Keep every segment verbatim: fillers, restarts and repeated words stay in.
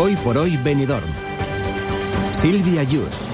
Hoy por hoy Benidorm. Silvia Yus.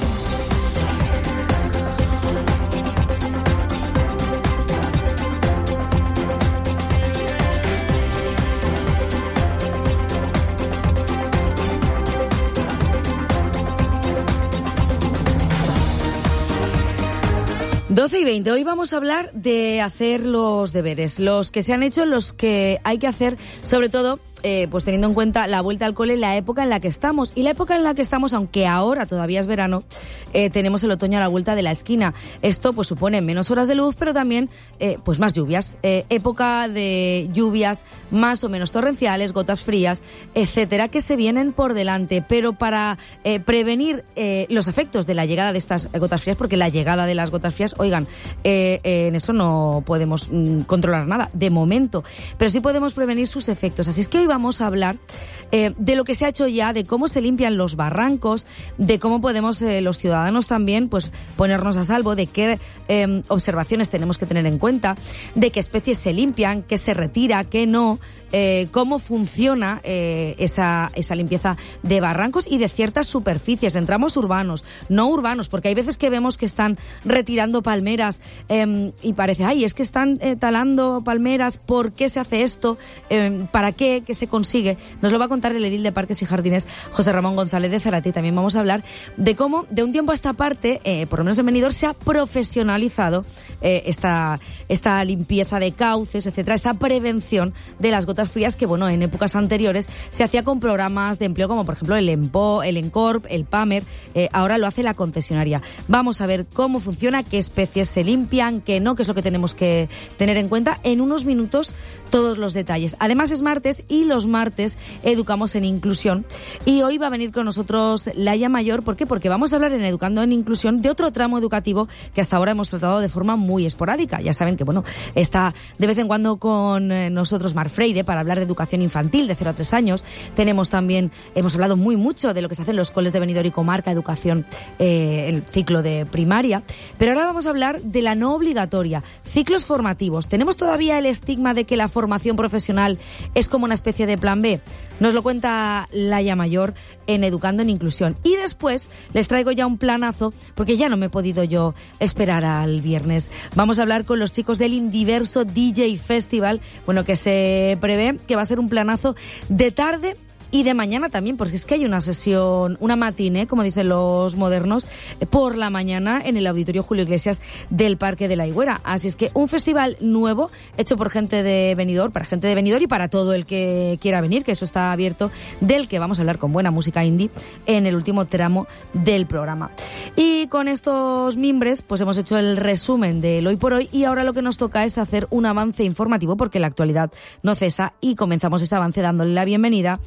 doce y veinte, hoy vamos a hablar de hacer los deberes, los que se han hecho, los que hay que hacer, sobre todo Eh, pues teniendo en cuenta la vuelta al cole, la época en la que estamos. Y la época en la que estamos, aunque ahora todavía es verano, eh, tenemos el otoño a la vuelta de la esquina. Esto pues supone menos horas de luz, pero también eh, pues más lluvias. Eh, época de lluvias más o menos torrenciales, gotas frías, etcétera, que se vienen por delante. Pero para eh, prevenir eh, los efectos de la llegada de estas gotas frías, porque la llegada de las gotas frías, oigan, eh, eh, en eso no podemos mm, controlar nada, de momento. Pero sí podemos prevenir sus efectos. Así es que hoy vamos a hablar eh, de lo que se ha hecho ya, de cómo se limpian los barrancos, de cómo podemos eh, los ciudadanos también pues ponernos a salvo, de qué eh, observaciones tenemos que tener en cuenta, de qué especies se limpian, qué se retira, qué no, eh, cómo funciona eh, esa, esa limpieza de barrancos y de ciertas superficies, en tramos urbanos, no urbanos, porque hay veces que vemos que están retirando palmeras eh, y parece, ay, es que están eh, talando palmeras, ¿por qué se hace esto? Eh, ¿Para qué? ¿Qué se consigue? Nos lo va a contar el edil de Parques y Jardines, José Ramón González de Zarate. También vamos a hablar de cómo, de un tiempo a esta parte, eh, por lo menos en Benidorm, se ha profesionalizado eh, esta, esta limpieza de cauces, etcétera, esta prevención de las gotas frías que, bueno, en épocas anteriores se hacía con programas de empleo como, por ejemplo, el EMPO, el ENCORP, el PAMER, eh, ahora lo hace la concesionaria. Vamos a ver cómo funciona, qué especies se limpian, qué no, qué es lo que tenemos que tener en cuenta. En unos minutos, todos los detalles. Además, es martes y los martes educamos en inclusión. Y hoy va a venir con nosotros Laia Mayor. ¿Por qué? Porque vamos a hablar en Educando en Inclusión de otro tramo educativo que hasta ahora hemos tratado de forma muy esporádica. Ya saben que, bueno, está de vez en cuando con nosotros Mar Freire para hablar de educación infantil de cero a tres años. Tenemos también, hemos hablado muy mucho de lo que se hace en los coles de Benidorm y comarca, educación, eh, el ciclo de primaria. Pero ahora vamos a hablar de la no obligatoria, ciclos formativos. ¿Tenemos todavía el estigma de que la formación profesional es como una especie de plan B? Nos lo cuenta Laia Mayor en Educando en Inclusión. Y después les traigo ya un planazo, porque ya no me he podido yo esperar al viernes. Vamos a hablar con los chicos del Indiverso D J Festival, bueno, que se prevé que va a ser un planazo de tarde y de mañana también, porque es que hay una sesión, una matiné, como dicen los modernos, por la mañana en el Auditorio Julio Iglesias del Parque de la Higuera. Así es que un festival nuevo, hecho por gente de Benidorm, para gente de Benidorm y para todo el que quiera venir, que eso está abierto, del que vamos a hablar con buena música indie en el último tramo del programa. Y con estos mimbres, pues hemos hecho el resumen del hoy por hoy y ahora lo que nos toca es hacer un avance informativo, porque la actualidad no cesa, y comenzamos ese avance dándole la bienvenida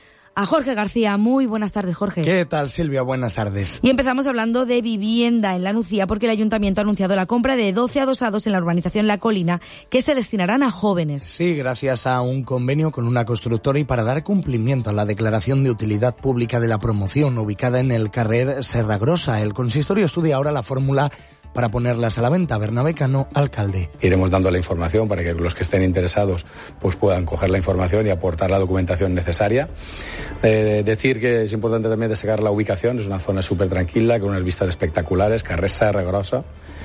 a Jorge García. Muy buenas tardes, Jorge. ¿Qué tal, Silvia? Buenas tardes. Y empezamos hablando de vivienda en La Nucía, porque el Ayuntamiento ha anunciado la compra de doce adosados en la urbanización La Colina, que se destinarán a jóvenes. Sí, gracias a un convenio con una constructora y para dar cumplimiento a la declaración de utilidad pública de la promoción ubicada en el carrer Serragrosa. El consistorio estudia ahora la fórmula para ponerlas a la venta. Bernabé Cano, alcalde. Iremos dando la información para que los que estén interesados pues puedan coger la información y aportar la documentación necesaria. Eh, decir que es importante también destacar la ubicación, es una zona súper tranquila, con unas vistas espectaculares, carrer Serragrosa,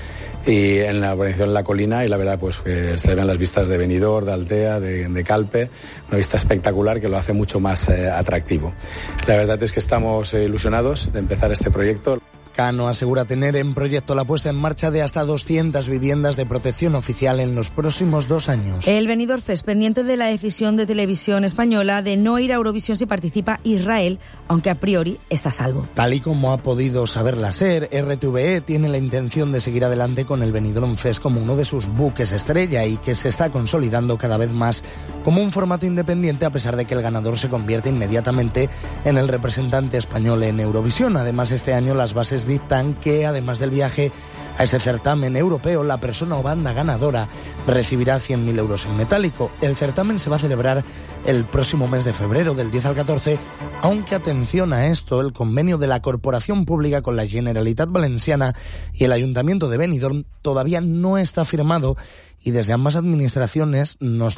y en la urbanización La Colina, y la verdad pues que se ven las vistas de Benidorm, de Altea, de, de Calpe, una vista espectacular que lo hace mucho más eh, atractivo. La verdad es que estamos eh, ilusionados de empezar este proyecto. Cano asegura tener en proyecto la puesta en marcha de hasta doscientas viviendas de protección oficial en los próximos dos años. El Benidorm Fest, pendiente de la decisión de Televisión Española de no ir a Eurovisión si participa Israel, aunque a priori está a salvo. Tal y como ha podido saber la SER, R T V E tiene la intención de seguir adelante con el Benidorm Fest como uno de sus buques estrella y que se está consolidando cada vez más como un formato independiente, a pesar de que el ganador se convierte inmediatamente en el representante español en Eurovisión. Además, este año las bases dictan que, además del viaje a ese certamen europeo, la persona o banda ganadora recibirá cien mil euros en metálico. El certamen se va a celebrar el próximo mes de febrero, del diez al catorce, aunque atención a esto, el convenio de la Corporación Pública con la Generalitat Valenciana y el Ayuntamiento de Benidorm todavía no está firmado y desde ambas administraciones nos